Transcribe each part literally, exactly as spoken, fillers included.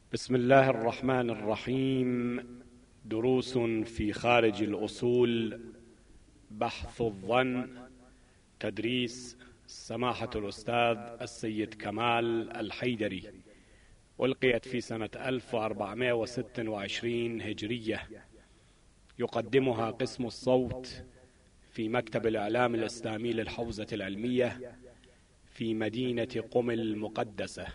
بسم الله الرحمن الرحيم. دروس في خارج الأصول، بحث الظن، تدريس سماحة الأستاذ السيد كمال الحيدري، ألقيت في سنة ألف وأربعمائة وستة وعشرين هجرية. يقدمها قسم الصوت في مكتب الإعلام الإسلامي للحوزة العلمية في مدينة قم المقدسة.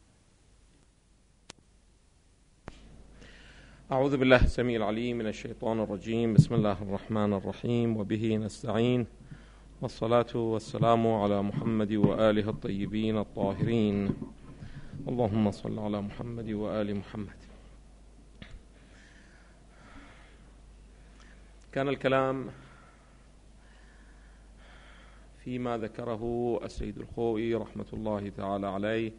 أعوذ بالله السميع العليم من الشيطان الرجيم. بسم الله الرحمن الرحيم، وبه نستعين، والصلاة والسلام على محمد وآله الطيبين الطاهرين. اللهم صل على محمد وآل محمد. كان الكلام فيما ذكره السيد الخوئي رحمة الله تعالى عليه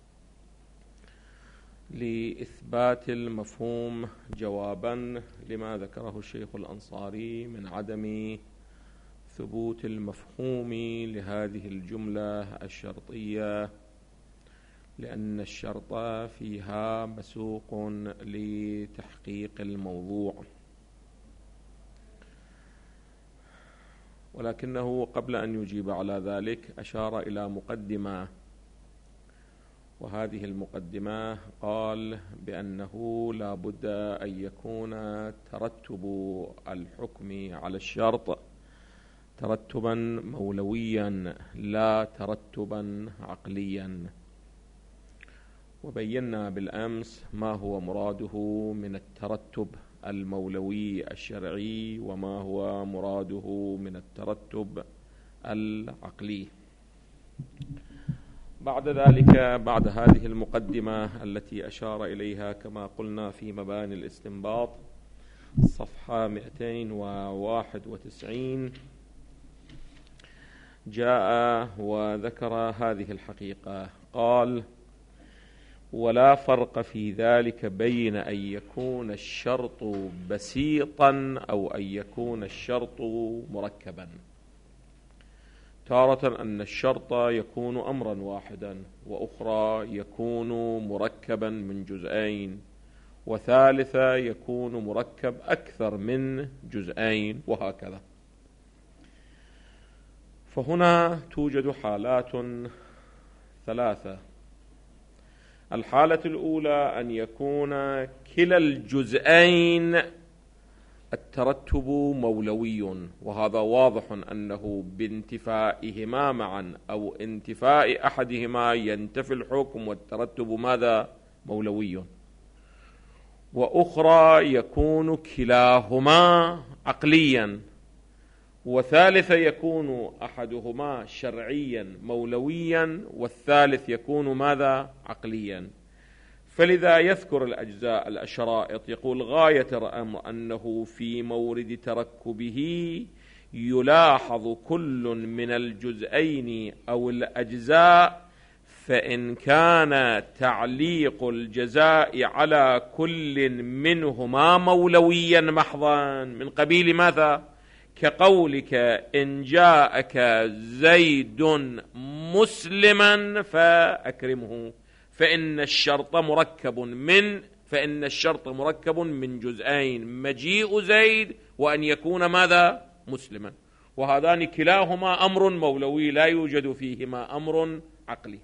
لإثبات المفهوم جوابا لما ذكره الشيخ الأنصاري من عدم ثبوت المفهوم لهذه الجملة الشرطية، لأن الشرط فيها مسوق لتحقيق الموضوع. ولكنه قبل أن يجيب على ذلك أشار إلى مقدمة، وهذه المقدمة قال بأنه لا بد أن يكون ترتب الحكم على الشرط ترتبا مولويا لا ترتبا عقليا. وبينا بالأمس ما هو مراده من الترتب المولوي الشرعي وما هو مراده من الترتب العقلي. بعد ذلك، بعد هذه المقدمة التي أشار إليها كما قلنا في مباني الاستنباط صفحة مئتين وواحد وتسعين، جاء وذكر هذه الحقيقة. قال: ولا فرق في ذلك بين أن يكون الشرط بسيطا أو أن يكون الشرط مركبا. تارة أن الشرط يكون أمرا واحدا، وأخرى يكون مركبا من جزئين، وثالثة يكون مركب أكثر من جزئين، وهكذا. فهنا توجد حالات ثلاثة. الحالة الأولى أن يكون كلا الجزئين الترتب مولوي، وهذا واضح أنه بانتفائهما معا أو انتفاء أحدهما ينتفي الحكم، والترتب ماذا؟ مولوي. وأخرى يكون كلاهما عقليا، وثالثة يكون أحدهما شرعيا مولويا، والثالث يكون ماذا؟ عقليا. فلذا يذكر الأجزاء الشرائط، يقول: غاية الأمر أنه في مورد تركبه يلاحظ كل من الجزئين أو الأجزاء، فإن كان تعليق الجزاء على كل منهما مولويا محضا من قبيل ماذا؟ كقولك: إن جاءك زيد مسلما فأكرمه، فإن الشرط مركب من فإن الشرط مركب من جزئين: مجيء زيد وأن يكون ماذا؟ مسلما. وهذان كلاهما أمر مولوي لا يوجد فيهما أمر عقلي.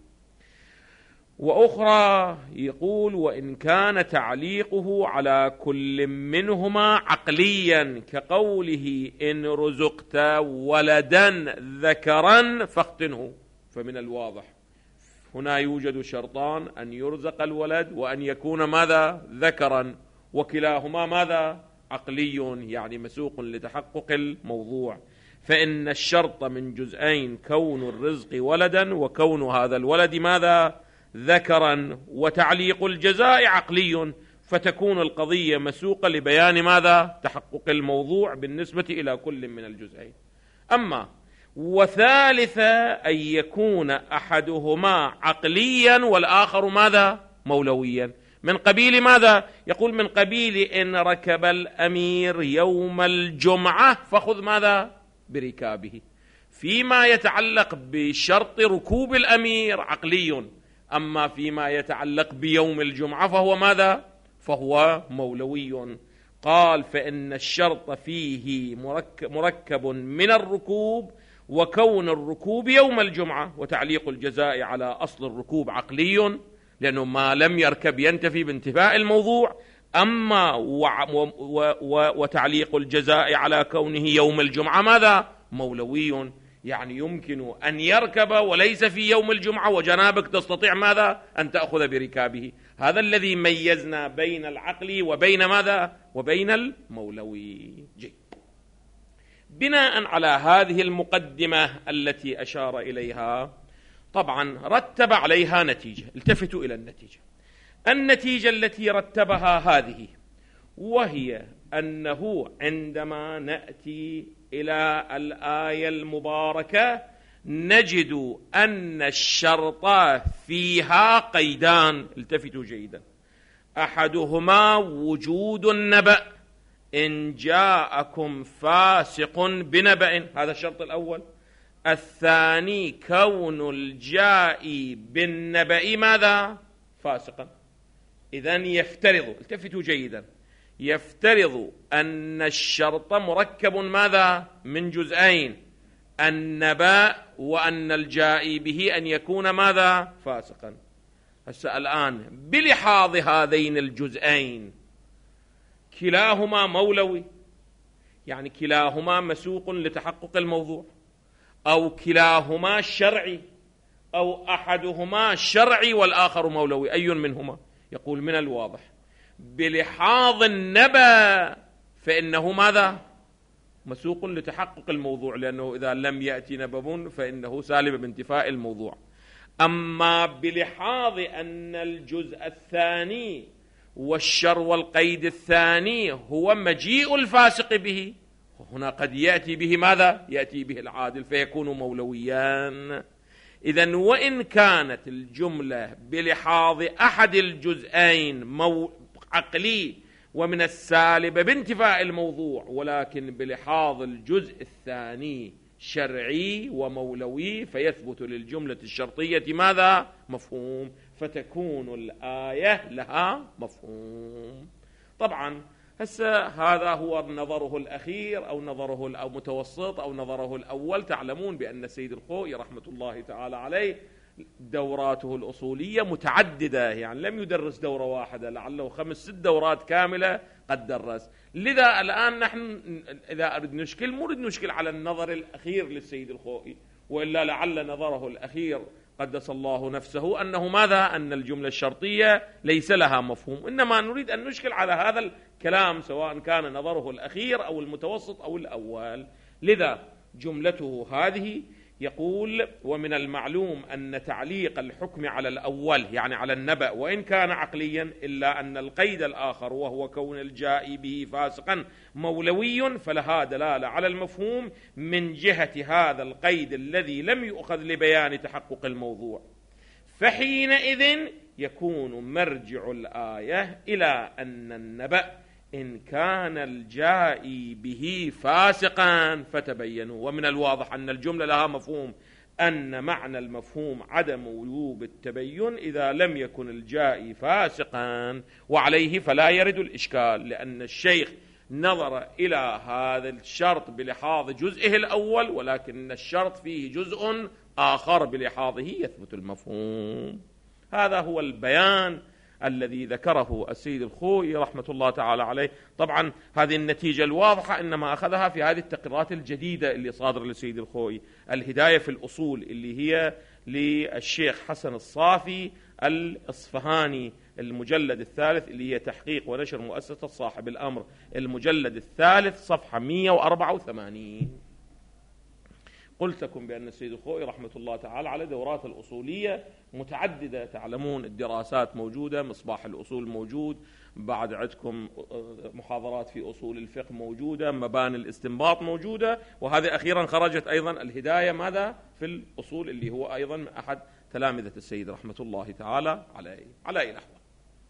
وأخرى يقول: وإن كان تعليقه على كل منهما عقليا، كقوله: إن رزقت ولدا ذكرا فاختنه. فمن الواضح هنا يوجد شرطان: أن يرزق الولد وأن يكون ماذا؟ ذكرا، وكلاهما ماذا؟ عقلي، يعني مسوق لتحقق الموضوع. فإن الشرط من جزئين: كون الرزق ولدا وكون هذا الولد ماذا؟ ذكرا، وتعليق الجزاء عقلي، فتكون القضية مسوقة لبيان ماذا؟ تحقق الموضوع بالنسبة إلى كل من الجزئين. أما وثالثة أن يكون أحدهما عقليا والآخر ماذا؟ مولويا. من قبيل ماذا؟ يقول: من قبيل إن ركب الأمير يوم الجمعة فخذ ماذا؟ بركابه. فيما يتعلق بشرط ركوب الأمير عقلي، أما فيما يتعلق بيوم الجمعة فهو ماذا؟ فهو مولوي. قال فإن الشرط فيه مركب من الركوب، وكون الركوب يوم الجمعة، وتعليق الجزاء على أصل الركوب عقلي لأنه ما لم يركب ينتفي بانتفاء الموضوع. أما و و و وتعليق الجزاء على كونه يوم الجمعة ماذا؟ مولوي، يعني يمكن أن يركب وليس في يوم الجمعة وجنابك تستطيع ماذا؟ أن تأخذ بركابه. هذا الذي ميزنا بين العقل وبين ماذا؟ وبين المولوي. جيد. بناء على هذه المقدمة التي أشار إليها، طبعا رتب عليها نتيجة. التفتوا إلى النتيجة. النتيجة التي رتبها هذه، وهي أنه عندما نأتي إلى الآية المباركة نجد أن الشرط فيها قيدان. التفتوا جيدا. أحدهما وجود النبأ، إن جاءكم فاسق بنبأ، هذا الشرط الأول. الثاني كون الجائي بالنبأ ماذا؟ فاسقا. إذن يفترض، التفتوا جيدا، يفترض أن الشرط مركب ماذا؟ من جزئين، النبأ وأن الجائي به أن يكون ماذا؟ فاسقا. هسه الآن بلحاظ هذين الجزئين كلاهما مولوي، يعني كلاهما مسوق لتحقق الموضوع، أو كلاهما شرعي، أو أحدهما شرعي والآخر مولوي، أي منهما؟ يقول من الواضح بلحاظ النبأ فإنه ماذا؟ مسوق لتحقق الموضوع، لأنه إذا لم يأتي نبأ فإنه سالب بانتفاء الموضوع. أما بلحاظ أن الجزء الثاني والشر والقيد الثاني هو مجيء الفاسق به، هنا قد يأتي به ماذا؟ يأتي به العادل فيكون مولويان. إذن وإن كانت الجملة بلحاظ أحد الجزئين مو... عقلي ومن السالب بانتفاء الموضوع، ولكن بلحاظ الجزء الثاني شرعي ومولوي، فيثبت للجملة الشرطية ماذا؟ مفهوم، فتكون الآية لها مفهوم. طبعا هسه هذا هو نظره الأخير أو نظره المتوسط أو نظره الأول. تعلمون بأن السيد الخوئي رحمة الله تعالى عليه دوراته الأصولية متعددة، يعني لم يدرس دورة واحدة، لعله خمس ست دورات كاملة قد درس. لذا الآن نحن إذا أريد نشكل مو نريد نشكل على النظر الأخير للسيد الخوئي، وإلا لعل نظره الأخير قدس الله نفسه أنه ماذا؟ أن الجملة الشرطية ليس لها مفهوم، إنما نريد أن نشكل على هذا الكلام سواء كان نظره الأخير أو المتوسط أو الأول. لذا جملته هذه يقول: ومن المعلوم أن تعليق الحكم على الأول يعني على النبأ وإن كان عقليا، إلا أن القيد الآخر وهو كون الجائي به فاسقا مولوي، فلها دلالة على المفهوم من جهة هذا القيد الذي لم يؤخذ لبيان تحقق الموضوع، فحينئذ يكون مرجع الآية إلى أن النبأ إن كان الجائي به فاسقا فتبينوا. ومن الواضح أن الجملة لها مفهوم، أن معنى المفهوم عدم وجوب التبين إذا لم يكن الجائي فاسقا، وعليه فلا يرد الإشكال، لأن الشيخ نظر إلى هذا الشرط بلحاظ جزئه الأول، ولكن الشرط فيه جزء آخر بلحاظه يثبت المفهوم. هذا هو البيان الذي ذكره السيد الخوئي رحمة الله تعالى عليه. طبعا هذه النتيجة الواضحة إنما أخذها في هذه التقريرات الجديدة اللي صادر للسيد الخوئي، الهداية في الأصول، اللي هي للشيخ حسن الصافي الإصفهاني، المجلد الثالث، اللي هي تحقيق ونشر مؤسسة صاحب الأمر، المجلد الثالث صفحة مئة وأربعة وثمانين. قلت لكم بأن السيد الخوئي رحمة الله تعالى على دورات الأصولية متعددة، تعلمون الدراسات موجودة، مصباح الأصول موجود، بعد عندكم محاضرات في أصول الفقه موجودة، مباني الاستنباط موجودة، وهذه أخيرا خرجت أيضا الهداية ماذا في الأصول، اللي هو أيضا أحد تلامذة السيد رحمة الله تعالى عليه. على أي لحظة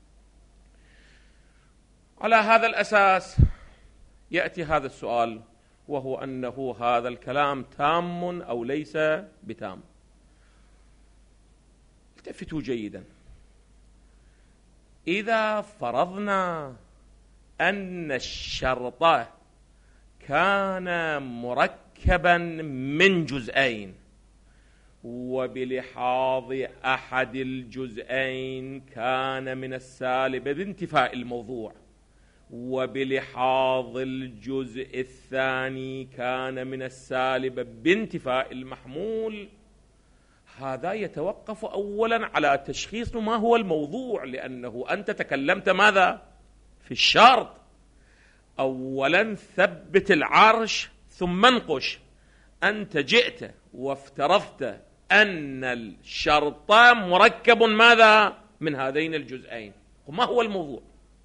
على هذا الأساس يأتي هذا السؤال، وهو أنه هذا الكلام تام أو ليس بتام. التفتوا جيدا. إذا فرضنا أن الشرط كان مركبا من جزئين، وبلحاظ أحد الجزئين كان من السالب بانتفاء الموضوع، وبلحاظ الجزء الثاني كان من السالب بانتفاء المحمول، هذا يتوقف أولا على تشخيص ما هو الموضوع، لأنه أنت تكلمت ماذا في الشرط؟ أولا ثبت العرش ثم انقش. أنت جئت وافترضت أن الشرط مركب ماذا من هذين الجزئين، وما هو الموضوع؟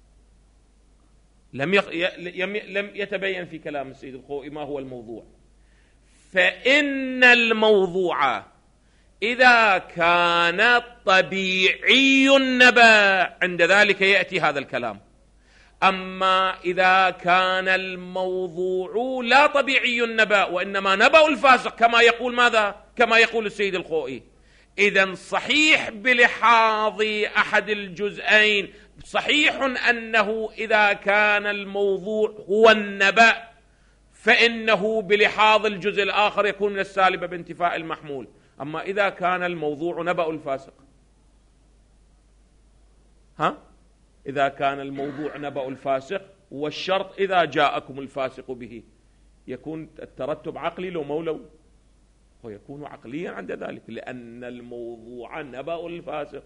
لم يخ... لم يتبين في كلام السيد الخوئي ما هو الموضوع. فإن الموضوع إذا كان طبيعي النبأ عند ذلك يأتي هذا الكلام. أما إذا كان الموضوع لا طبيعي النبأ وإنما نبأ الفاسق كما يقول ماذا؟ كما يقول السيد الخوئي، إذن صحيح بلحاظ أحد الجزئين، صحيح أنه إذا كان الموضوع هو النبأ فإنه بلحاظ الجزء الآخر يكون من السالب بانتفاء المحمول. أما إذا كان الموضوع نبأ الفاسق، ها؟ إذا كان الموضوع نبأ الفاسق والشرط إذا جاءكم الفاسق به، يكون الترتب عقلي لو مولوي؟ هو يكون عقليا عند ذلك، لأن الموضوع نبأ الفاسق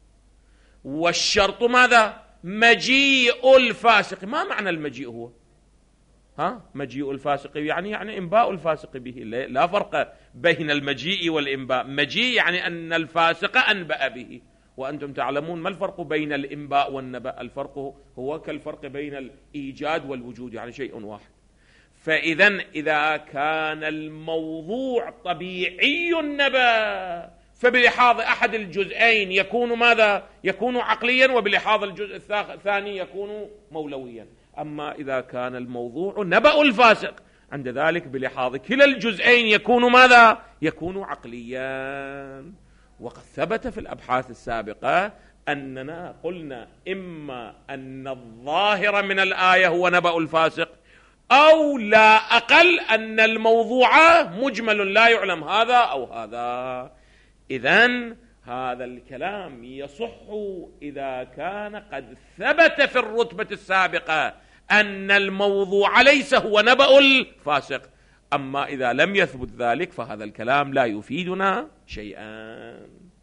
والشرط ماذا؟ مجيء الفاسق. ما معنى المجيء هو؟ ها؟ مجيء الفاسق يعني يعني إنباء الفاسق به، لا فرق بين المجيء والإنباء. مجيء يعني أن الفاسق أنبأ به، وأنتم تعلمون ما الفرق بين الإنباء والنبأ؟ الفرق هو كالفرق بين الإيجاد والوجود، يعني شيء واحد. فإذا إذا كان الموضوع طبيعي النبأ فبلحاظ أحد الجزئين يكون ماذا؟ يكون عقليا، وبلحاظ الجزء الثاني يكون مولويا. أما إذا كان الموضوع نبأ الفاسق عند ذلك بلحاظ كلا الجزئين يكون ماذا؟ يكون عقليا. وقد ثبت في الأبحاث السابقة أننا قلنا إما أن الظاهر من الآية هو نبأ الفاسق، أو لا أقل أن الموضوع مجمل لا يعلم هذا أو هذا. إذن هذا الكلام يصح إذا كان قد ثبت في الرتبة السابقة أن الموضوع ليس هو نبأ الفاسق. أما إذا لم يثبت ذلك فهذا الكلام لا يفيدنا شيئا.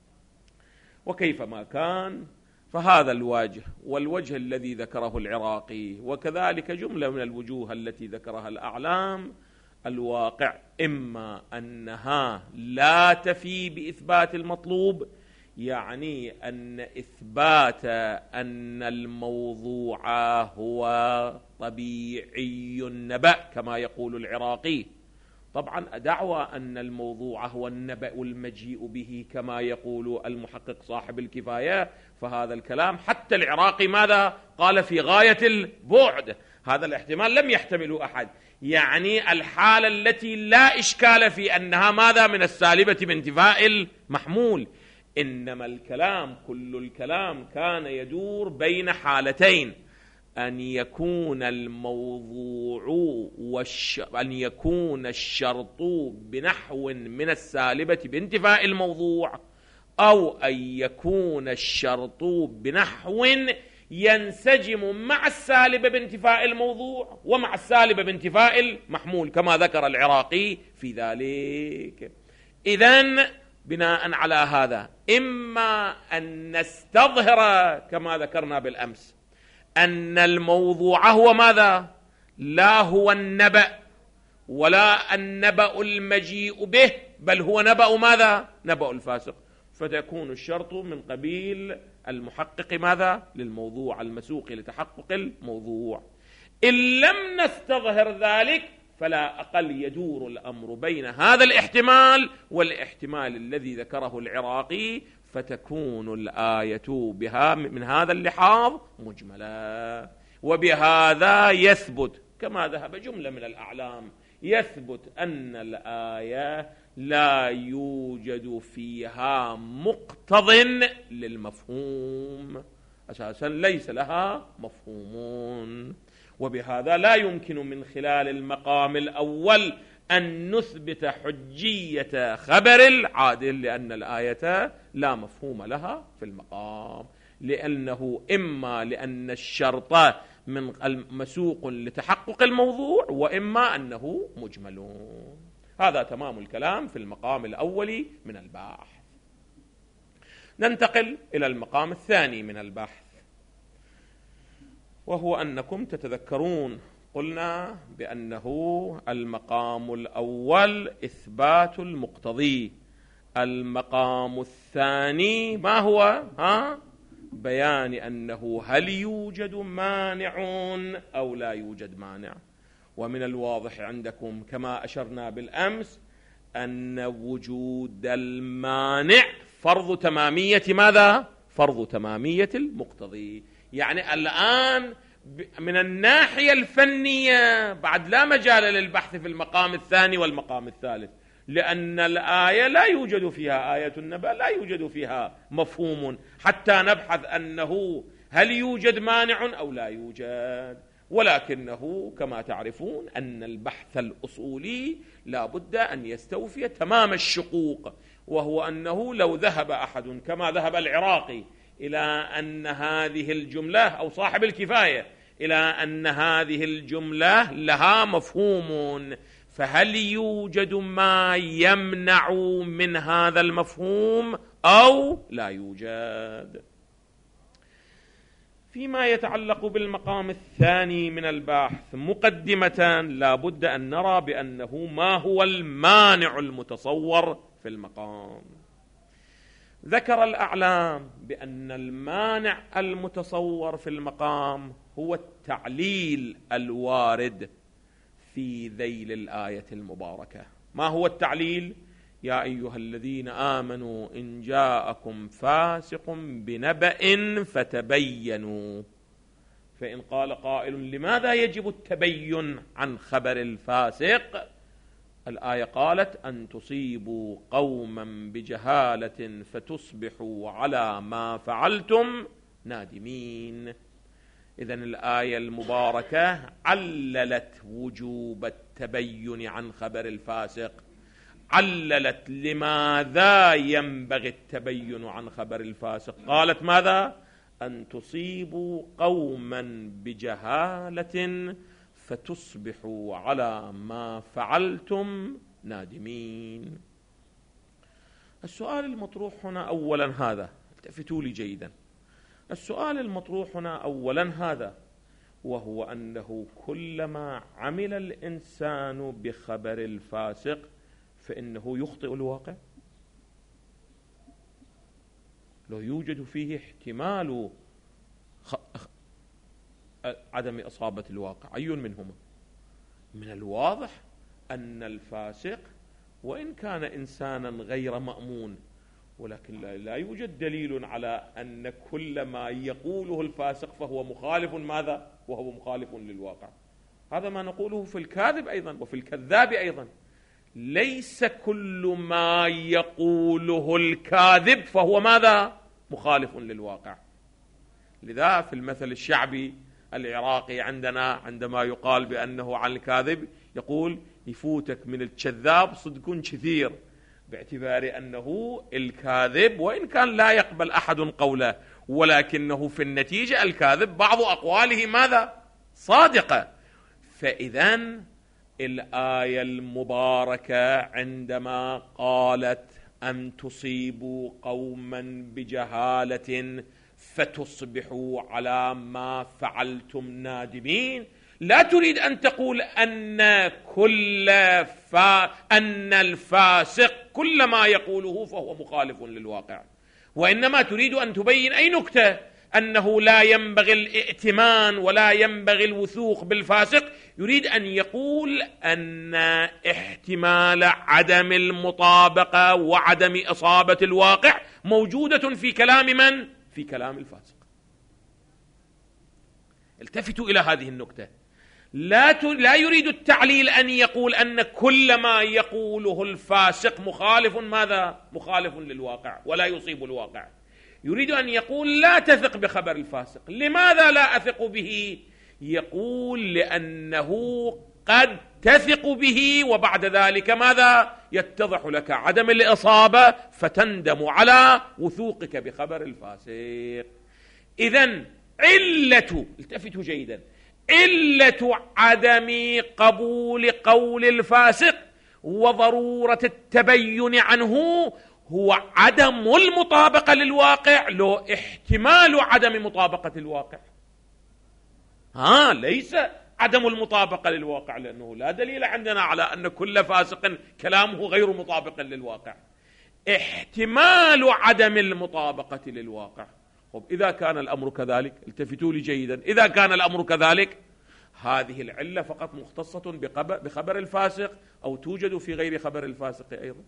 وكيفما كان فهذا الوجه والوجه الذي ذكره العراقي وكذلك جملة من الوجوه التي ذكرها الأعلام، الواقع إما أنها لا تفي بإثبات المطلوب، يعني أن إثبات أن الموضوع هو طبيعي النبأ كما يقول العراقي. طبعا دعوى أن الموضوع هو النبأ المجيء به كما يقول المحقق صاحب الكفاية، فهذا الكلام حتى العراقي ماذا قال؟ في غاية البعد. هذا الاحتمال لم يحتمله أحد، يعني الحالة التي لا إشكال في أنها ماذا؟ من السالبة بانتفاء المحمول. إنما الكلام كل الكلام كان يدور بين حالتين: أن يكون الموضوع والش... أن يكون الشرط بنحو من السالبة بانتفاء الموضوع، أو أن يكون الشرط بنحو ينسجم مع السالبة بانتفاء الموضوع ومع السالبة بانتفاء المحمول كما ذكر العراقي في ذلك. إذن بناء على هذا إما أن نستظهر كما ذكرنا بالأمس أن الموضوع هو ماذا؟ لا هو النبأ ولا النبأ المجيء به، بل هو نبأ ماذا؟ نبأ الفاسق، فتكون الشرط من قبيل المحقق ماذا؟ للموضوع، المسوق لتحقق الموضوع. إن لم نستظهر ذلك فلا أقل يدور الأمر بين هذا الاحتمال والاحتمال الذي ذكره العراقي، فتكون الآية بها من هذا اللحاظ مجملة. وبهذا يثبت كما ذهب جملة من الأعلام، يثبت أن الآية لا يوجد فيها مقتض للمفهوم، أساسا ليس لها مفهوم، وبهذا لا يمكن من خلال المقام الأول أن نثبت حجية خبر العادل، لأن الآية لا مفهوم لها في المقام، لأنه إما لأن الشرط من مسوق لتحقق الموضوع، وإما أنه مجمل. هذا تمام الكلام في المقام الأول من البحث. ننتقل إلى المقام الثاني من البحث، وهو أنكم تتذكرون قلنا بأنه المقام الأول إثبات المقتضي، المقام الثاني ما هو؟ ها؟ بيان أنه هل يوجد مانع أو لا يوجد مانع. ومن الواضح عندكم كما أشرنا بالأمس أن وجود المانع فرض تمامية ماذا؟ فرض تمامية المقتضي. يعني الآن من الناحية الفنية بعد لا مجال للبحث في المقام الثاني والمقام الثالث، لأن الآية لا يوجد فيها آية النبأ، لا يوجد فيها مفهوم حتى نبحث أنه هل يوجد مانع أو لا يوجد. ولكنه كما تعرفون أن البحث الأصولي لا بد أن يستوفي تمام الشقوق، وهو أنه لو ذهب أحد كما ذهب العراقي إلى أن هذه الجملة أو صاحب الكفاية إلى أن هذه الجملة لها مفهوم، فهل يوجد ما يمنع من هذا المفهوم أو لا يوجد؟ فيما يتعلق بالمقام الثاني من البحث مقدمة لا بد أن نرى بأنه ما هو المانع المتصور في المقام. ذكر الأعلام بأن المانع المتصور في المقام هو التعليل الوارد في ذيل الآية المباركة. ما هو التعليل؟ يا أيها الذين آمنوا إن جاءكم فاسق بنبأ فتبينوا. فإن قال قائل لماذا يجب التبين عن خبر الفاسق؟ الآية قالت أن تصيبوا قوما بجهالة فتصبحوا على ما فعلتم نادمين. إذن الآية المباركة عللت وجوب التبين عن خبر الفاسق، عللت لماذا ينبغي التبين عن خبر الفاسق. قالت ماذا؟ أن تصيبوا قوما بجهالة فتصبحوا على ما فعلتم نادمين. السؤال المطروح هنا أولا هذا، التفتوا لي جيدا، السؤال المطروح هنا أولا هذا، وهو أنه كلما عمل الإنسان بخبر الفاسق فإنه يخطئ الواقع، لو يوجد فيه احتمال خ... عدم إصابة الواقع، أي منهما؟ من الواضح أن الفاسق وإن كان إنسانا غير مأمون، ولكن لا يوجد دليل على أن كل ما يقوله الفاسق فهو مخالف ماذا؟ وهو مخالف للواقع. هذا ما نقوله في الكاذب أيضا وفي الكذاب أيضا، ليس كل ما يقوله الكاذب فهو ماذا؟ مخالف للواقع. لذا في المثل الشعبي العراقي عندنا عندما يقال بأنه عن الكاذب يقول يفوتك من الكذاب صدق كثير، باعتبار أنه الكاذب وإن كان لا يقبل أحد قوله، ولكنه في النتيجة الكاذب بعض أقواله ماذا؟ صادقة. فإذن الآية المباركة عندما قالت أن تصيبوا قوما بجهالة فتصبحوا على ما فعلتم نادمين، لا تريد أن تقول أن كل فا أن الفاسق كل ما يقوله فهو مخالف للواقع، وإنما تريد أن تبين أي نكتة، أنه لا ينبغي الائتمان ولا ينبغي الوثوق بالفاسق. يريد أن يقول أن احتمال عدم المطابقة وعدم إصابة الواقع موجودة في كلام من؟ في كلام الفاسق. التفتوا إلى هذه النكتة، لا لا يريد التعليل أن يقول أن كل ما يقوله الفاسق مخالف ماذا؟ مخالف للواقع ولا يصيب الواقع. يريد أن يقول لا تثق بخبر الفاسق. لماذا لا أثق به؟ يقول لأنه قد تثق به وبعد ذلك ماذا؟ يتضح لك عدم الإصابة فتندم على وثوقك بخبر الفاسق. إذن علة، التفتوا جيدا، علة عدم قبول قول الفاسق وضرورة التبين عنه هو عدم المطابقة للواقع، لو احتمال عدم مطابقة الواقع. ها ليس عدم المطابقة للواقع، لأنه لا دليل عندنا على أن كل فاسق كلامه غير مطابق للواقع. احتمال عدم المطابقة للواقع. طب إذا كان الأمر كذلك، التفتوا لي جيدا، إذا كان الأمر كذلك هذه العلة فقط مختصة بخبر الفاسق أو توجد في غير خبر الفاسق أيضا؟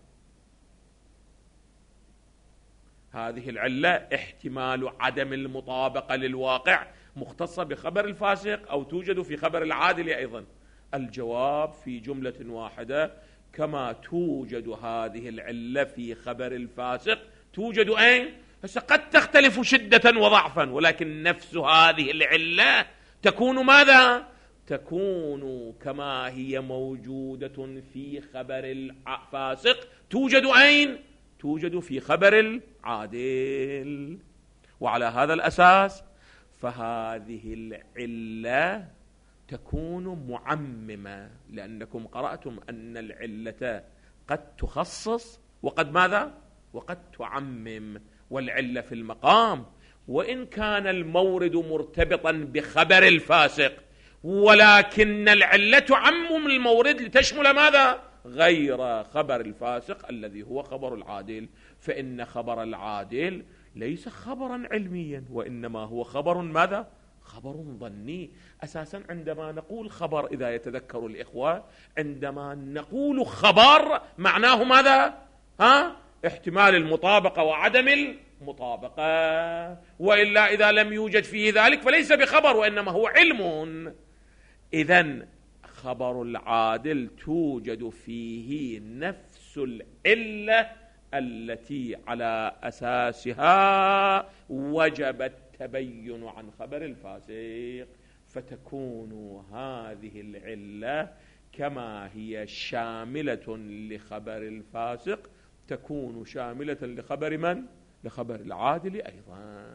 هذه العلة احتمال عدم المطابقة للواقع مختصة بخبر الفاسق أو توجد في خبر العادل أيضا؟ الجواب في جملة واحدة: كما توجد هذه العلة في خبر الفاسق توجد أين؟ هسه قد تختلف شدة وضعفا، ولكن نفس هذه العلة تكون ماذا؟ تكون كما هي موجودة في خبر الفاسق توجد أين؟ توجد في خبر العادل. وعلى هذا الأساس فهذه العلة تكون معممة، لأنكم قرأتم أن العلة قد تخصص وقد ماذا؟ وقد تعمم. والعلة في المقام، وإن كان المورد مرتبطا بخبر الفاسق، ولكن العلة تعمم المورد لتشمل ماذا؟ غير خبر الفاسق الذي هو خبر العادل. فإن خبر العادل ليس خبرا علميا، وإنما هو خبر ماذا؟ خبر ظني. أساسا عندما نقول خبر، إذا يتذكر الإخوة، عندما نقول خبر معناه ماذا؟ ها؟ احتمال المطابقة وعدم المطابقة، وإلا إذا لم يوجد فيه ذلك فليس بخبر وإنما هو علم. إذن خبر العادل توجد فيه نفس العلة التي على أساسها وجب التبين عن خبر الفاسق، فتكون هذه العلة كما هي شاملة لخبر الفاسق تكون شاملة لخبر من؟ لخبر العادل أيضا.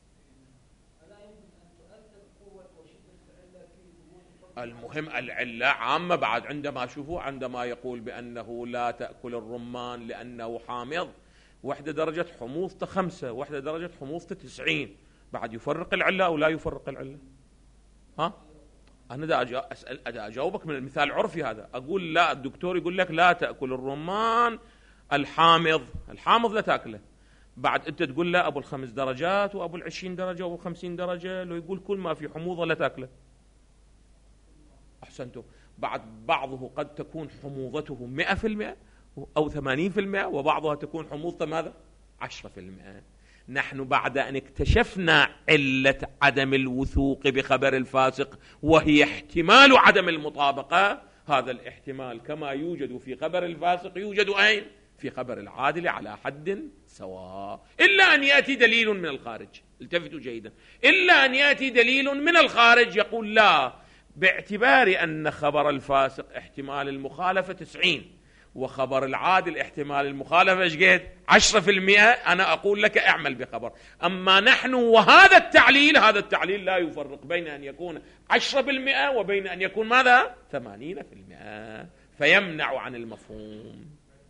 المهم العلة عامة بعد. عندما شوفوا عندما يقول بأنه لا تأكل الرمان لأنه حامض، وحدة درجة حموضته خمسة، وحدة درجة حموضته تسعين، بعد يفرق العلة أو لا يفرق العلة؟ ها؟ أنا دا أسأل دا أجاوبك من المثال العرفي هذا. أقول لا، الدكتور يقول لك لا تأكل الرمان الحامض، الحامض لا تأكله. بعد أنت تقول لا أبو الخمس درجات وأبو العشرين درجة وأبو الخمسين درجة، لو يقول كل ما في حموضة لا تأكله. أحسنتم. بعد بعضه قد تكون حموضته مئة في المئة أو ثمانين في المئة، وبعضها تكون حموضته ماذا؟ عشرة في المئة. نحن بعد أن اكتشفنا علة عدم الوثوق بخبر الفاسق وهي احتمال عدم المطابقة، هذا الاحتمال كما يوجد في خبر الفاسق يوجد أين؟ في خبر العادل على حد سواء، إلا أن يأتي دليل من الخارج. التفتوا جيدا، إلا أن يأتي دليل من الخارج يقول لا، باعتبار أن خبر الفاسق احتمال المخالفة تسعين وخبر العادل احتمال المخالفة ايش قد؟ عشرة في المئة، أنا أقول لك اعمل بخبر. أما نحن وهذا التعليل، هذا التعليل لا يفرق بين أن يكون عشرة في المئة وبين أن يكون ماذا؟ ثمانين في المئة، فيمنع عن المفهوم.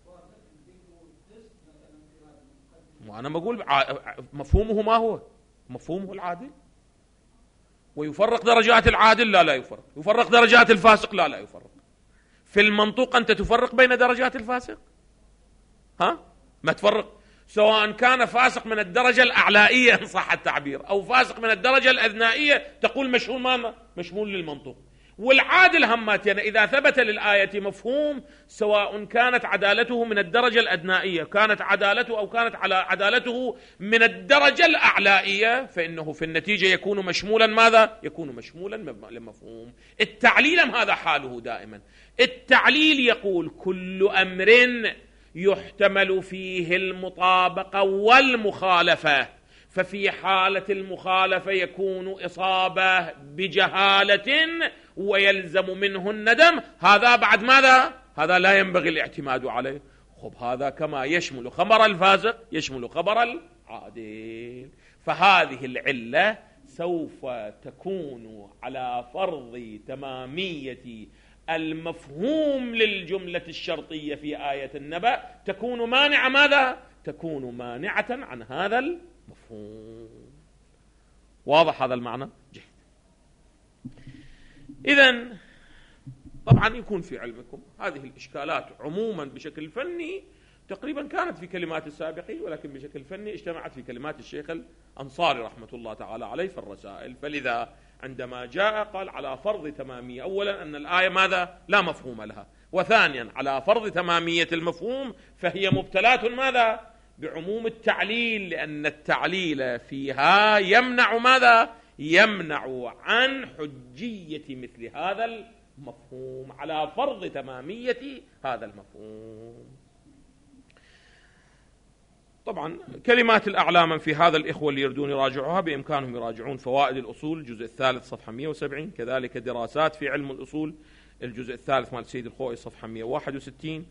وأنا بقول مفهومه ما هو؟ مفهومه العادل. ويفرق درجات العادل؟ لا لا يفرق. يفرق درجات الفاسق؟ لا لا يفرق. في المنطوق أنت تفرق بين درجات الفاسق؟ ها؟ ما تفرق، سواء كان فاسق من الدرجة الأعلائية إن صح التعبير أو فاسق من الدرجة الأدنائية، تقول مشمول ماذا؟ مشمول للمنطوق. والعادل هماتين إذا ثبت للآية مفهوم، سواء كانت عدالته من الدرجة الأدنائية، كانت عدالته أو كانت على عدالته من الدرجة الأعلائية، فإنه في النتيجة يكون مشمولا ماذا؟ يكون مشمولا لمفهوم التعليل. هذا حاله دائما. التعليل يقول كل أمر يحتمل فيه المطابقة والمخالفة، ففي حالة المخالفة يكون إصابة بجهالة ويلزم منه الندم. هذا بعد ماذا؟ هذا لا ينبغي الاعتماد عليه. خب هذا كما يشمل خبر الفاسق يشمل خبر العادل. فهذه العلة سوف تكون على فرض تمامية المفهوم للجملة الشرطية في آية النبأ، تكون مانعة ماذا؟ تكون مانعة عن هذا المفهوم. واضح هذا المعنى؟ جيد. إذن طبعا يكون في علمكم هذه الإشكالات عموما بشكل فني تقريبا كانت في كلمات السابقين، ولكن بشكل فني اجتمعت في كلمات الشيخ الأنصاري رحمة الله تعالى عليه في الرسائل. فلذا عندما جاء قال على فرض تمامية، أولا أن الآية ماذا؟ لا مفهوم لها، وثانيا على فرض تمامية المفهوم فهي مبتلاة ماذا؟ بعموم التعليل، لأن التعليل فيها يمنع ماذا؟ يمنع عن حجية مثل هذا المفهوم على فرض تمامية هذا المفهوم. طبعا كلمات الأعلام في هذا الإخوة اللي يردون يراجعوها بإمكانهم يراجعون فوائد الأصول الجزء الثالث صفحة مئة وسبعين، كذلك دراسات في علم الأصول الجزء الثالث مال السيد الخوئي صفحة مئة وواحد وستين،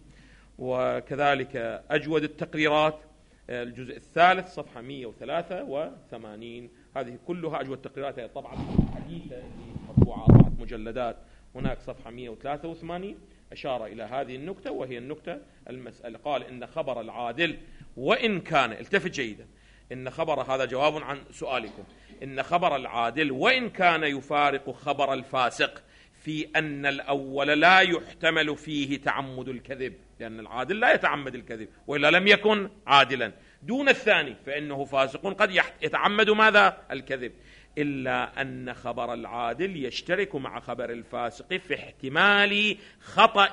وكذلك أجود التقريرات الجزء الثالث صفحة مئة وثلاثة وثمانين. هذه كلها أجود التقريرات، طبعا حديثة مطبوعة أربعة مجلدات هناك صفحة مئة وثلاثة وثمانين أشار إلى هذه النكتة، وهي النكتة المسألة. قال إن خبر العادل وإن كان، التفت جيدا، إن خبر، هذا جواب عن سؤالكم، إن خبر العادل وإن كان يفارق خبر الفاسق في أن الأول لا يحتمل فيه تعمد الكذب، لأن العادل لا يتعمد الكذب وإلا لم يكن عادلا، دون الثاني فإنه فاسق قد يتعمد ماذا؟ الكذب، إلا أن خبر العادل يشترك مع خبر الفاسق في احتمال خطأ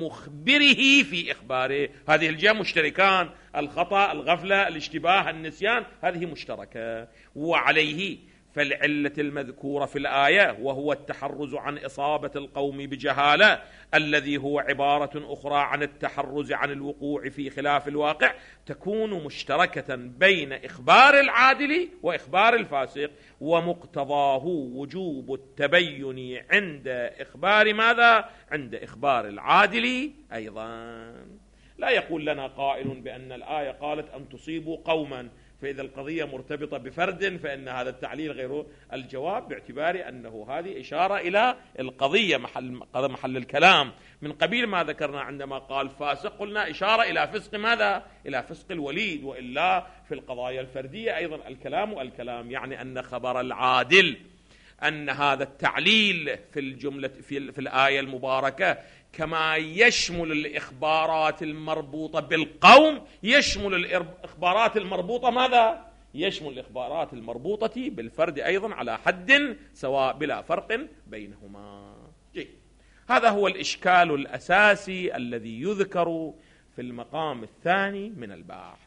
مخبره في إخباره. هذه الجهة مشتركان، الخطأ، الغفلة، الاشتباه، النسيان، هذه مشتركة. وعليه فالعلة المذكورة في الآية وهو التحرز عن إصابة القوم بجهالة، الذي هو عبارة أخرى عن التحرز عن الوقوع في خلاف الواقع، تكون مشتركة بين إخبار العادل وإخبار الفاسق، ومقتضاه وجوب التبين عند إخبار ماذا؟ عند إخبار العادل أيضا. لا يقول لنا قائل بأن الآية قالت أن تصيبوا قوما، فإذا القضية مرتبطة بفرد فإن هذا التعليل غيره. الجواب باعتبار أنه هذه إشارة إلى القضية محل, محل الكلام، من قبيل ما ذكرنا عندما قال فاسق قلنا إشارة إلى فسق ماذا؟ إلى فسق الوليد، وإلا في القضايا الفردية أيضا الكلام الكلام، يعني أن خبر العادل، أن هذا التعليل في الجملة في, في الآية المباركة كما يشمل الإخبارات المربوطة بالقوم يشمل الإخبارات المربوطة ماذا؟ يشمل الإخبارات المربوطة بالفرد أيضا على حد سواء بلا فرق بينهما. جيد. هذا هو الإشكال الأساسي الذي يذكر في المقام الثاني من البحث،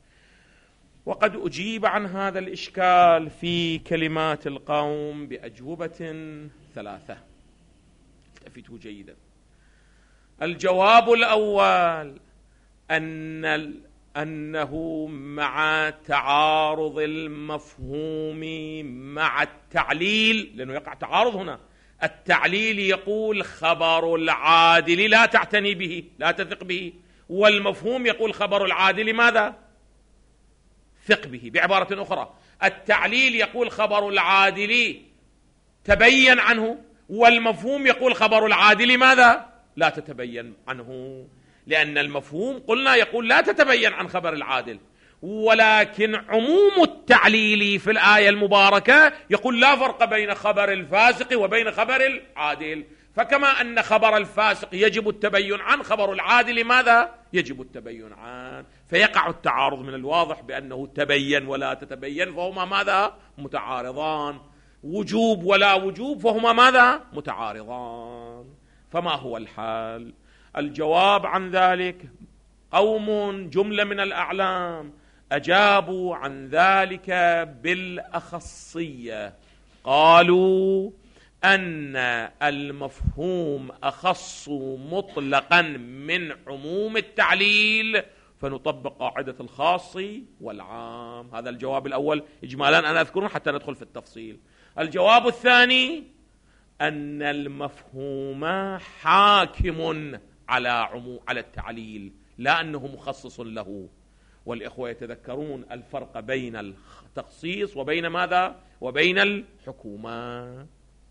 وقد أجيب عن هذا الإشكال في كلمات القوم بأجوبة ثلاثة. التفتوا جيدا. الجواب الأول أن أنه مع تعارض المفهوم مع التعليل، لأنه يقع تعارض هنا، التعليل يقول خبر العادل لا تعتني به، لا تثق به، والمفهوم يقول خبر العادل ماذا؟ ثق به. بعبارة أخرى التعليل يقول خبر العادل تبين عنه، والمفهوم يقول خبر العادل ماذا؟ لا تتبين عنه، لأن المفهوم قلنا يقول لا تتبين عن خبر العادل، ولكن عموم التعليل في الآية المباركة يقول لا فرق بين خبر الفاسق وبين خبر العادل، فكما أن خبر الفاسق يجب التبين عن، خبر العادل ماذا؟ يجب التبين عن، فيقع التعارض من الواضح بأنه تبين ولا تتبين، فهما ماذا؟ متعارضان. وجوب ولا وجوب، فهما ماذا؟ متعارضان. فما هو الحال؟ الجواب عن ذلك قوم جملة من الأعلام أجابوا عن ذلك بالأخصية، قالوا أن المفهوم أخص مطلقا من عموم التعليل، فنطبق قاعدة الخاص والعام. هذا الجواب الأول إجمالا، أنا أذكره حتى ندخل في التفصيل. الجواب الثاني أن المفهوم حاكم على عموم على التعليل، لا أنه مخصص له. والإخوة يتذكرون الفرق بين التخصيص وبين ماذا؟ وبين الحكومة.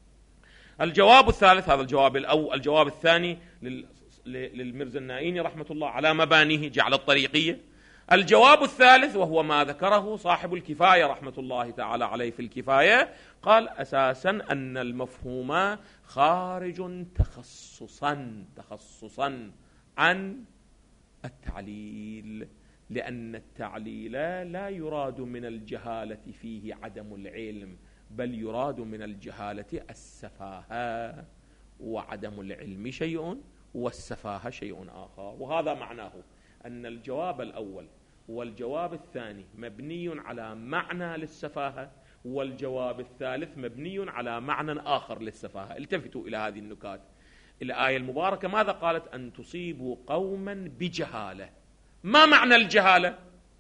الجواب الثالث، هذا الجواب الأول. الجواب الثاني للمرزا النائيني رحمة الله على مبانيه جعل الطريقية. الجواب الثالث وهو ما ذكره صاحب الكفاية رحمة الله تعالى عليه في الكفاية، قال أساسا أن المفهوم خارج تخصصا تخصصا عن التعليل، لأن التعليل لا يراد من الجهالة فيه عدم العلم، بل يراد من الجهالة السفاهة، وعدم العلم شيء والسفاهة شيء آخر. وهذا معناه أن الجواب الأول والجواب الثاني مبني على معنى للسفاهة، والجواب الثالث مبني على معنى آخر للسفاهة. التفتوا إلى هذه النكات. الآية المباركة ماذا قالت؟ أن تصيبوا قوما بجهالة. ما معنى الجهالة؟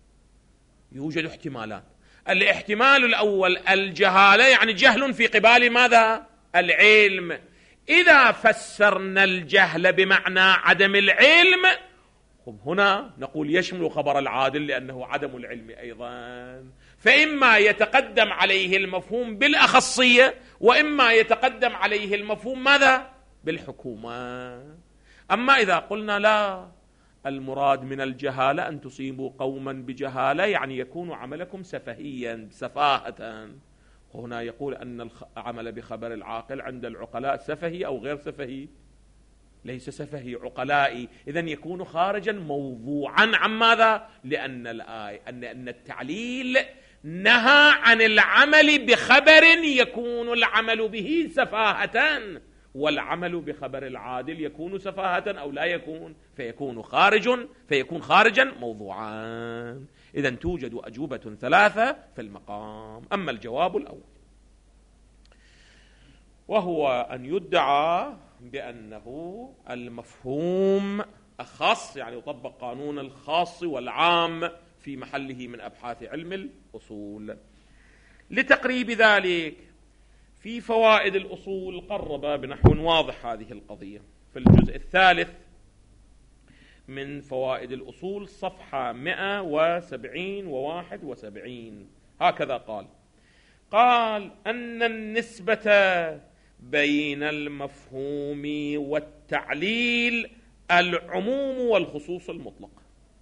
يوجد احتمالات. الاحتمال الأول الجهالة يعني جهل في قبال ماذا؟ العلم. إذا فسرنا الجهل بمعنى عدم العلم، هنا نقول يشمل خبر العادل لأنه عدم العلم أيضا، فإما يتقدم عليه المفهوم بالأخصية، وإما يتقدم عليه المفهوم ماذا؟ بالحكومة. أما إذا قلنا لا، المراد من الجهالة أن تصيبوا قوما بجهالة يعني يكون عملكم سفهيا سفاهة، هنا يقول أن العمل بخبر العاقل عند العقلاء سفهي أو غير سفهي؟ ليس سفهي، عقلائي. إذن يكون خارجا موضوعا عن ماذا؟ لأن الآية أن أن التعليل نهى عن العمل بخبر يكون العمل به سفاهة، والعمل بخبر العادل يكون سفاهة أو لا يكون، فيكون خارج فيكون خارجا موضوعا. إذن توجد أجوبة ثلاثة في المقام. أما الجواب الأول وهو أن يدعى بأنه المفهوم أخص، يعني يطبق قانون الخاص والعام في محله من أبحاث علم الأصول. لتقريب ذلك في فوائد الأصول قرب بنحو واضح هذه القضية في الجزء الثالث من فوائد الأصول صفحة مئة وسبعين وواحد وسبعين. هكذا قال قال أن النسبة بين المفهوم والتعليل العموم والخصوص المطلق.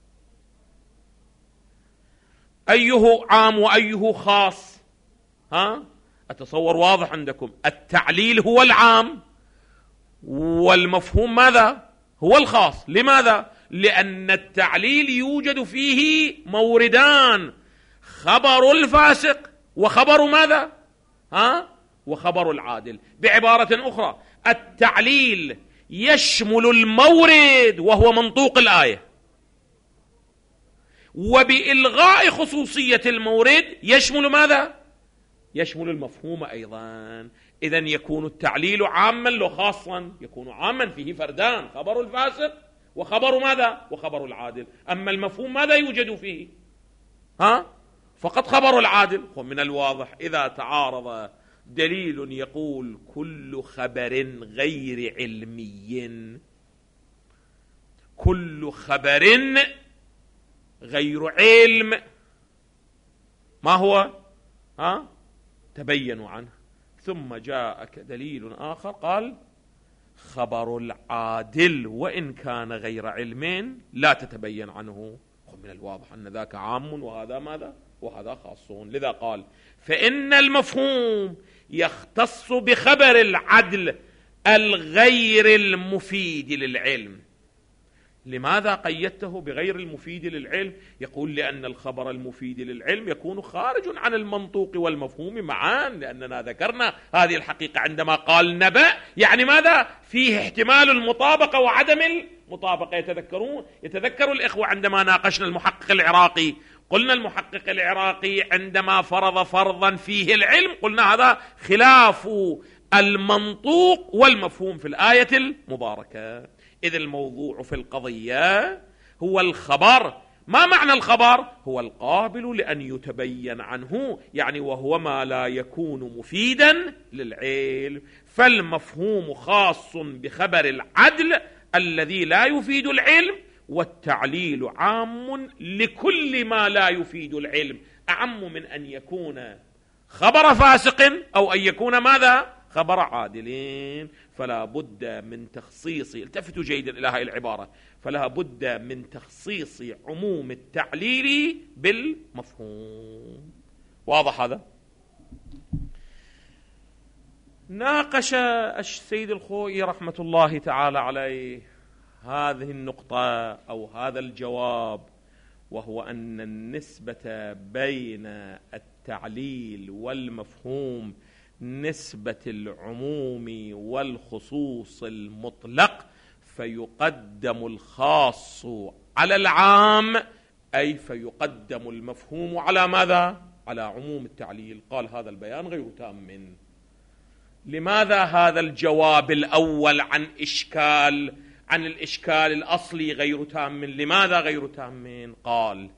أيه عام وأيه خاص؟ ها؟ أتصور واضح عندكم. التعليل هو العام والمفهوم ماذا؟ هو الخاص. لماذا؟ لأن التعليل يوجد فيه موردان، خبر الفاسق وخبر ماذا؟ ها؟ وخبر العادل. بعبارة أخرى التعليل يشمل المورد وهو منطوق الآية، وبإلغاء خصوصية المورد يشمل ماذا؟ يشمل المفهوم أيضا. إذن يكون التعليل عاما لو خاصا، يكون عاما فيه فردان، خبر الفاسق وخبر ماذا؟ وخبر العادل. أما المفهوم ماذا يوجد فيه؟ ها؟ فقط خبر العادل. ومن الواضح إذا تعارض دليل يقول كل خبر غير علمي، كل خبر غير علم، ما هو؟ ها؟ تبينوا عنه. ثم جاءك دليل آخر قال خبر العادل وإن كان غير علم لا تتبين عنه. من الواضح أن ذاك عام وهذا ماذا؟ وهذا خاص. لذا قال فإن المفهوم يختص بخبر العدل الغير المفيد للعلم، لماذا قيدته بغير المفيد للعلم؟ يقول لأن الخبر المفيد للعلم يكون خارج عن المنطوق والمفهوم معا، لأننا ذكرنا هذه الحقيقة عندما قال نبأ، يعني ماذا؟ فيه احتمال المطابقة وعدم المطابقة. يتذكرون يتذكر الإخوة عندما ناقشنا المحقق العراقي، قلنا المحقق العراقي عندما فرض فرضا فيه العلم قلنا هذا خلاف المنطوق والمفهوم في الآية المباركة. إذ الموضوع في القضية هو الخبر. ما معنى الخبر؟ هو القابل لأن يتبين عنه، يعني وهو ما لا يكون مفيدا للعلم. فالمفهوم خاص بخبر العدل الذي لا يفيد العلم، والتعليل عام لكل ما لا يفيد العلم، أعم من أن يكون خبر فاسق أو أن يكون ماذا؟ خبر عادلين. فلا بد من تخصيص، التفتوا جيدا إلى هذه العبارة، فلا بد من تخصيص عموم التعليل بالمفهوم. واضح هذا؟ ناقش السيد الخوئي رحمة الله تعالى عليه هذه النقطة أو هذا الجواب، وهو أن النسبة بين التعليل والمفهوم نسبة العموم والخصوص المطلق، فيقدم الخاص على العام، أي فيقدم المفهوم على ماذا؟ على عموم التعليل. قال هذا البيان غير تام. لماذا هذا الجواب الأول عن إشكال عن الإشكال الأصلي غير تام؟ لماذا غير تام؟ قال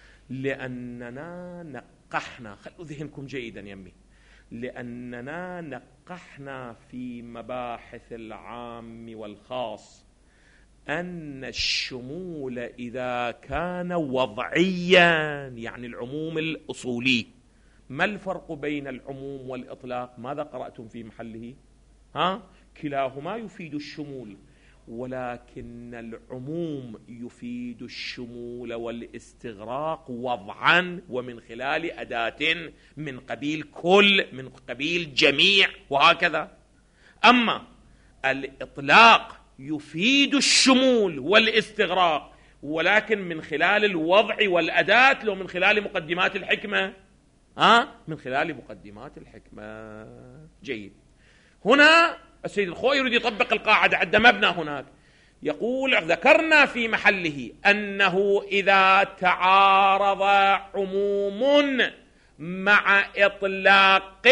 لأننا نقحنا، خلوا ذهنكم جيدا يمي، لأننا نقحنا في مباحث العام والخاص أن الشمول إذا كان وضعيا، يعني العموم الأصولي. ما الفرق بين العموم والإطلاق؟ ماذا قرأتم في محله؟ ها؟ كلاهما يفيد الشمول، ولكن العموم يفيد الشمول والاستغراق وضعا ومن خلال أداة من قبيل كل، من قبيل جميع، وهكذا. أما الإطلاق يفيد الشمول والاستغراق، ولكن من خلال الوضع والأداة، لو من خلال مقدمات الحكمة. ها؟ من خلال مقدمات الحكمة. جيد. هنا السيد الخوئي يريد يطبق القاعدة، عند مبنى هناك يقول ذكرنا في محله أنه إذا تعارض عموم مع إطلاق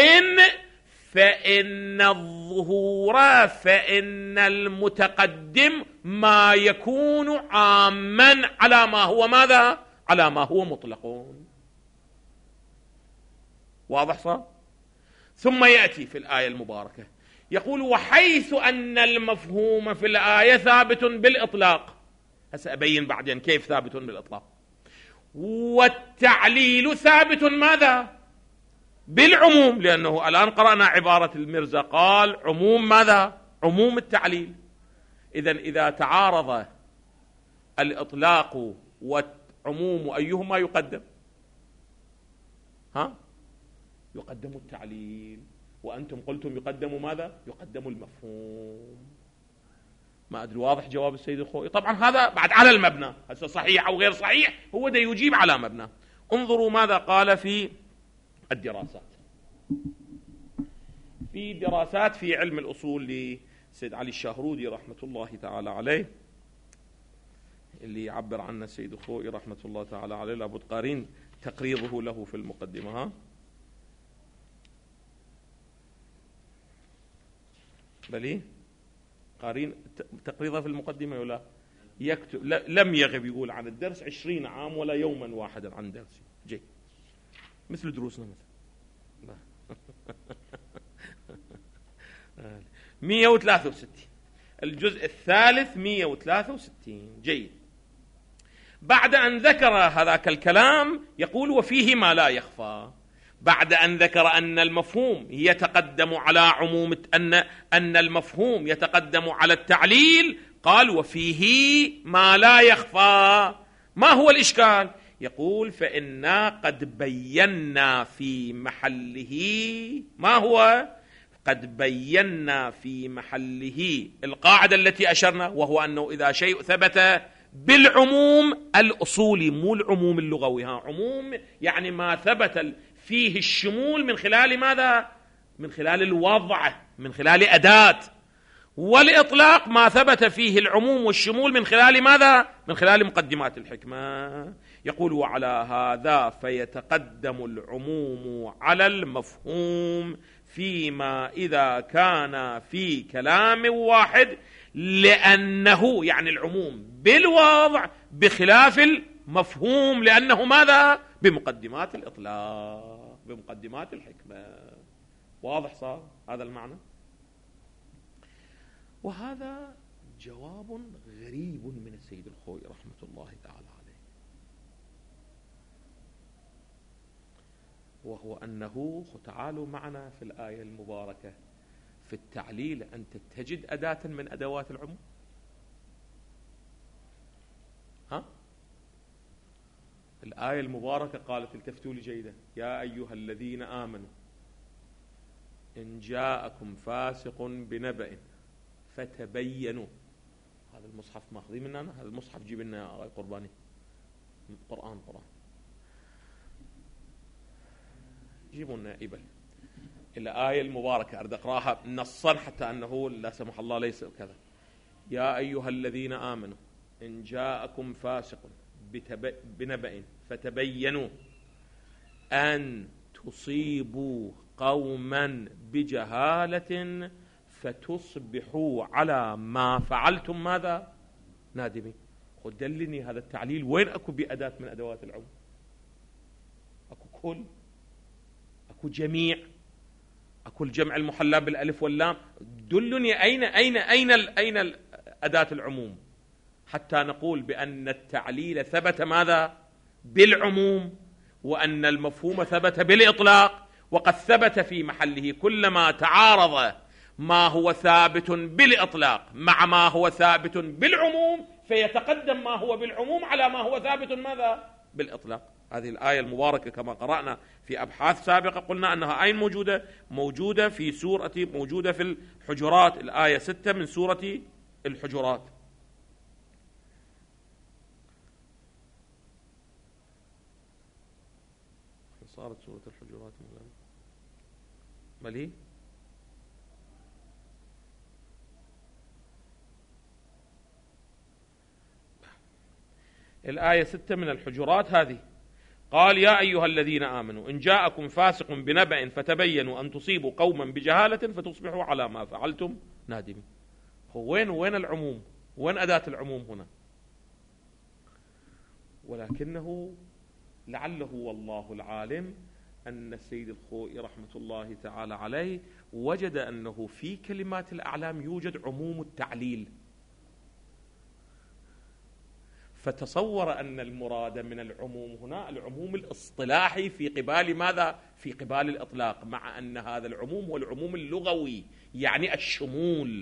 فإن الظهور فإن المتقدم ما يكون عاما على ما هو ماذا؟ على ما هو مطلق. واضح صار؟ ثم يأتي في الآية المباركة يقول وحيث أن المفهوم في الآية ثابت بالإطلاق. سأبين بعدين كيف ثابت بالإطلاق. والتعليل ثابت ماذا؟ بالعموم، لأنه الآن قرأنا عبارة المرزا قال عموم ماذا؟ عموم التعليل. إذن إذا تعارض الإطلاق والعموم أيهما يقدم؟ ها؟ يقدم التعليل، وأنتم قلتم يقدم ماذا؟ يقدم المفهوم. ما أدري واضح جواب السيد الخوئي؟ طبعا هذا بعد على المبنى، هسه صحيح أو غير صحيح هو ده يجيب على مبنى. انظروا ماذا قال في الدراسات، في دراسات في علم الأصول لسيد علي الشاهرودي رحمة الله تعالى عليه، اللي يعبر عنه السيد الخوئي رحمة الله تعالى عليه. لابد قارين تقريضه له في المقدمة. ها بلي قارين تقريضه في المقدمة ولا يكتب؟ لم يغب، يقول عن الدرس عشرين عام ولا يوما واحدا عن درسي. جي مثل دروسنا مثلا. مئة وثلاثة وستين الجزء الثالث مئة وثلاثة وستين. جيد. بعد أن ذكر هذاك الكلام يقول وفيه ما لا يخفى. بعد أن ذكر أن المفهوم يتقدم على عموم أن أن المفهوم يتقدم على التعليل، قال وفيه ما لا يخفى. ما هو الإشكال؟ يقول فإنا قد بينا في محله. ما هو؟ قد بينا في محله القاعدة التي أشرنا، وهو أنه إذا شيء ثبت بالعموم الأصولي، مو العموم اللغوي. ها عموم يعني ما ثبت فيه الشمول من خلال ماذا؟ من خلال الوضع، من خلال أداة. والإطلاق ما ثبت فيه العموم والشمول من خلال ماذا؟ من خلال مقدمات الحكمة. يقول وعلى هذا فيتقدم العموم على المفهوم فيما إذا كان في كلام واحد، لأنه يعني العموم بالوضع بخلاف المفهوم، لأنه ماذا؟ بمقدمات الإطلاق، بمقدمات الحكمة. واضح صار هذا المعنى؟ وهذا جواب غريب من السيد الخوئي رحمة الله تعالى عليه، وهو أنه تعالوا معنا في الآية المباركة في التعليل أنت تجد أداة من أدوات العموم. ها؟ الآية المباركة قالت التفتوا لي جيدا: يا أيها الذين آمنوا إن جاءكم فاسق بنبأ فتبينوا. هذا المصحف ماخذين مننا، هذا المصحف جيب لنا يا قرباني، قرآن قرآن جيبوا لنا إبل. الآية المباركة أريد أقرأها نصا حتى أنه لا سمح الله ليس كذا. يا أيها الذين آمنوا إن جاءكم فاسق بنبأ فتبينوا أن تصيبوا قوما بجهالة فتصبحوا على ما فعلتم ماذا؟ نادمين. خد دلني هذا التعليل وين أكو بأداة من أدوات العموم؟ أكو كل، أكو جميع، أكو الجمع المحلى بالألف واللام. دلني أين أين أين أين أداة العموم حتى نقول بأن التعليل ثبت ماذا؟ بالعموم، وأن المفهوم ثبت بالإطلاق. وقد ثبت في محله كلما تعارض ما هو ثابت بالإطلاق مع ما هو ثابت بالعموم فيتقدم ما هو بالعموم على ما هو ثابت ماذا؟ بالإطلاق. هذه الآية المباركة كما قرأنا في أبحاث سابقة قلنا أنها أين موجودة؟ موجودة في سورة، موجودة في الحجرات، الآية ستة من سورة الحجرات. صارت سورة الحجرات ملي الآية ستة من الحجرات هذه. قال يا أيها الذين آمنوا إن جاءكم فاسق بنبأ فتبينوا أن تصيبوا قوما بجهالة فتصبحوا على ما فعلتم نادمين. هو وين وين العموم؟ وين أداة العموم هنا؟ ولكنه لعله والله العالم أن السيد الخوئي رحمة الله تعالى عليه وجد أنه في كلمات الأعلام يوجد عموم التعليل، فتصور أن المراد من العموم هنا العموم الاصطلاحي في قبال ماذا؟ في قبال الإطلاق، مع أن هذا العموم هو العموم اللغوي يعني الشمول،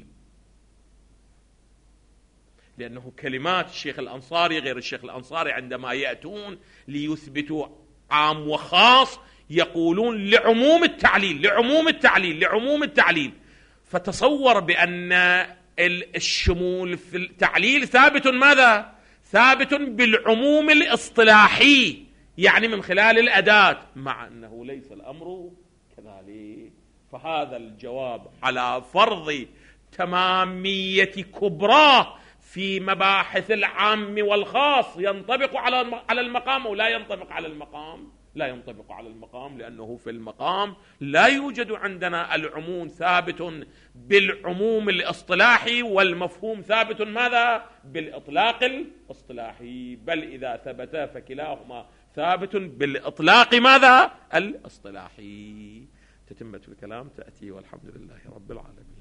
لأنه كلمات الشيخ الأنصاري غير الشيخ الأنصاري عندما يأتون ليثبتوا عام وخاص يقولون لعموم التعليل لعموم التعليل لعموم التعليل. فتصور بأن الشمول في التعليل ثابت ماذا؟ ثابت بالعموم الاصطلاحي يعني من خلال الأداة، مع أنه ليس الأمر كذلك. فهذا الجواب على فرض تمامية كبرى في مباحث العام والخاص ينطبق على على المقام ولا ينطبق على المقام؟ لا ينطبق على المقام، لأنه في المقام لا يوجد عندنا العموم ثابت بالعموم الاصطلاحي والمفهوم ثابت ماذا؟ بالإطلاق الاصطلاحي، بل إذا ثبتا فكلاهما ثابت بالإطلاق ماذا؟ الاصطلاحي. تتمة الكلام تأتي والحمد لله رب العالمين.